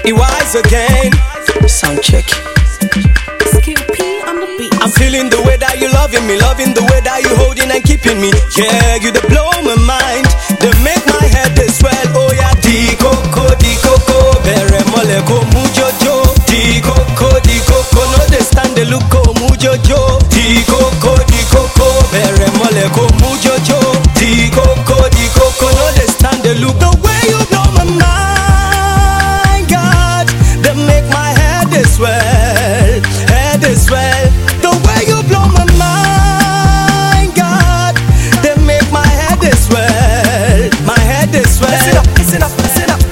It wise again. Sound check. On the beat. I'm feeling the way that you loving me, loving the way that you holding and keeping me. Yeah, you dey blow my mind, they make my head dey swell. Oh yeah, di coco, bere mole ko mujojo. Di coco, no dey stand the look ko mujojo. Di coco, bere mole ko mujojo. Di coco, no dey stand the look. The way you blow my mind, God, they make my head dey swell, head dey swell. The way you blow my mind, God, they make my head dey swell, my head dey swell. Listen up, listen up, listen up.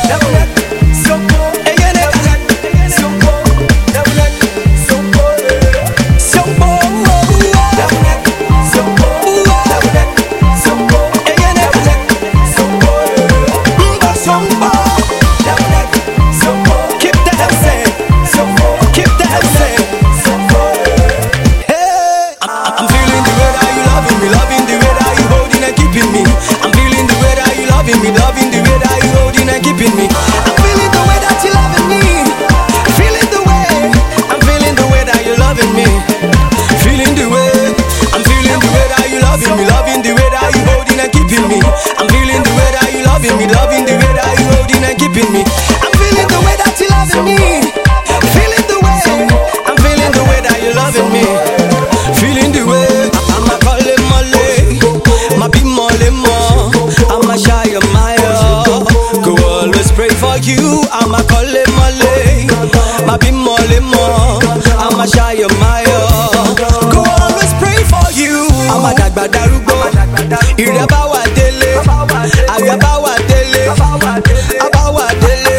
Loving the way that you holding and keeping me. I'm feeling the way that you loving me. Feeling the way. I'm feeling the way that you loving me. Feeling the way. I'm feeling the way that you loving me. Loving the way that you holding and keeping me. I'm feeling the way that you loving me. Loving the way that you holding and keeping me. I'm feeling the way that you loving me. Feeling the way. I'm feeling the way that you loving me. Feeling the way. I'm a calling mole. My be mole mo. I'm a shy of my go always pray for you. I'm a calling mole. My be mole mo. I'm a shy of my go always pray for you. I'm a dagba darugbo. Ire bawa dele. Aya bawa dele. Abawa dele.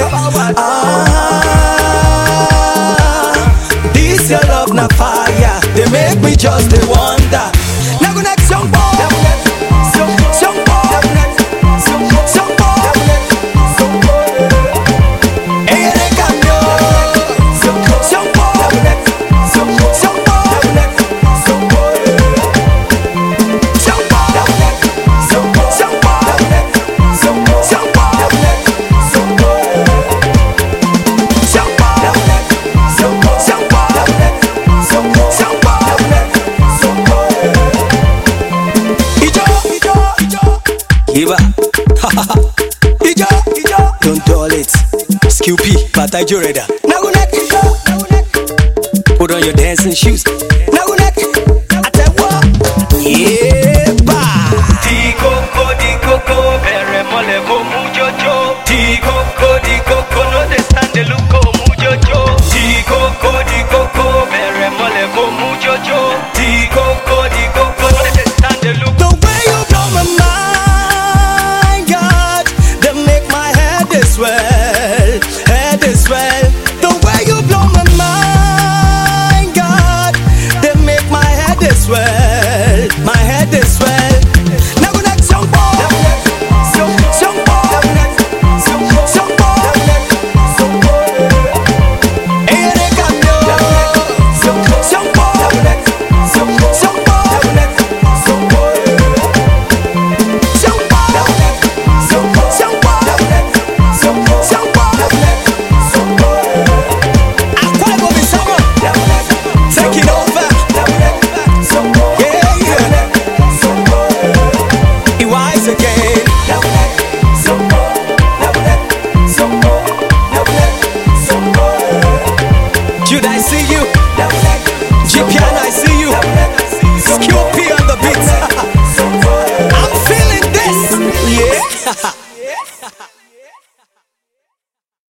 This your love na fire. They make me just a wonder. Now go next young boy. Iba, Ijo, don't dull it. Skill P, Bata Joreda. Nagunek, put on your dancing shoes. Nagunek, I tell what, yeah, ba. Di coco, bere mole ko mujojo. Di coco, no dey stand the look ko mujojo. Di coco, bere mole ko mujojo. Di coco, no dey stand the look. The way you blow my mind, God, they make my head dey swell, head dey swell. The way you blow my mind, God, they make my head dey swell, my head dey swell. Now go next young boy. Should I see you?